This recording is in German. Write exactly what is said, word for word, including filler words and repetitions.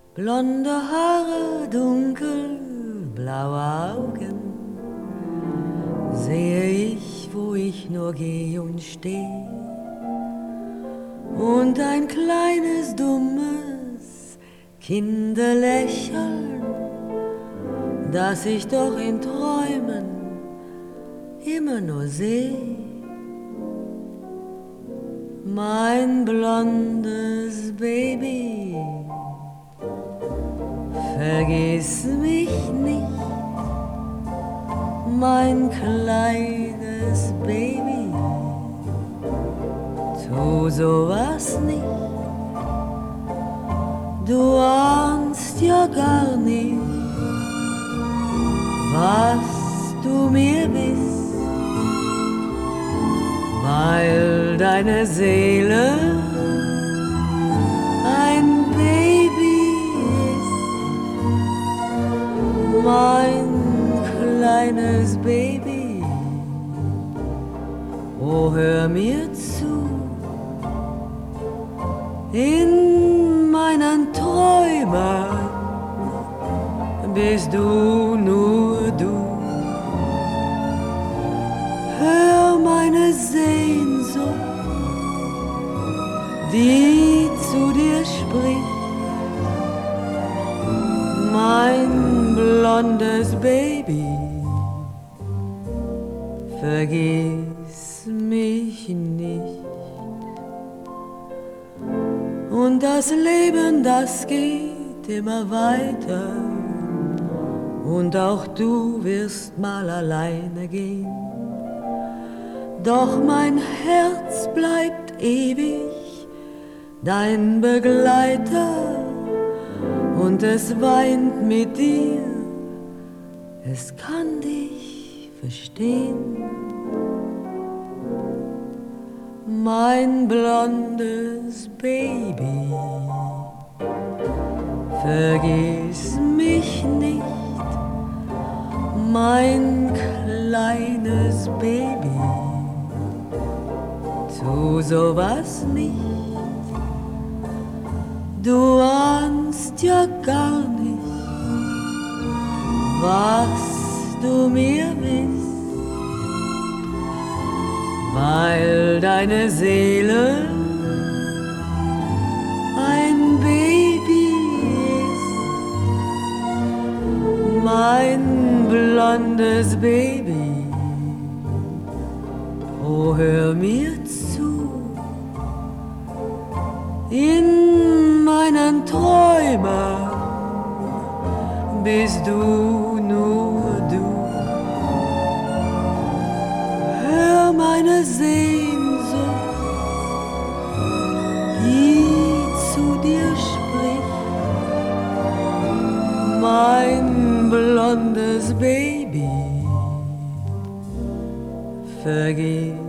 Blonde Haare, dunkelblaue Augen, sehe ich, wo ich nur geh und steh. Und ein kleines, dummes Kinderlächeln, das ich doch in Träumen immer nur seh. Mein blondes Baby, vergiss mich nicht, mein kleines Baby, tu sowas nicht. Du ahnst ja gar nicht, was du mir bist, weil deine Seele ein Baby ist, mein kleines Baby. Oh, hör mir zu, in meinen Träumen bist du nur du. Hör meine Sehnsucht, die zu dir spricht, mein blondes Baby, vergiss mich nicht. Und das Leben, das geht immer weiter, und auch du wirst mal alleine gehen. Doch mein Herz bleibt ewig dein Begleiter, und es weint mit dir, es kann dich verstehen. Mein blondes Baby, vergiss mich nicht, mein kleines Baby, tu sowas nicht. Du ahnst ja gar nicht, was du mir bist, weil deine Seele ein Baby ist, mein blondes Baby. Oh, hör mir zu, in meinen Träumen bist du nur du. Hör meine Sehnsucht, die zu dir spricht, mein blondes Baby, vergiss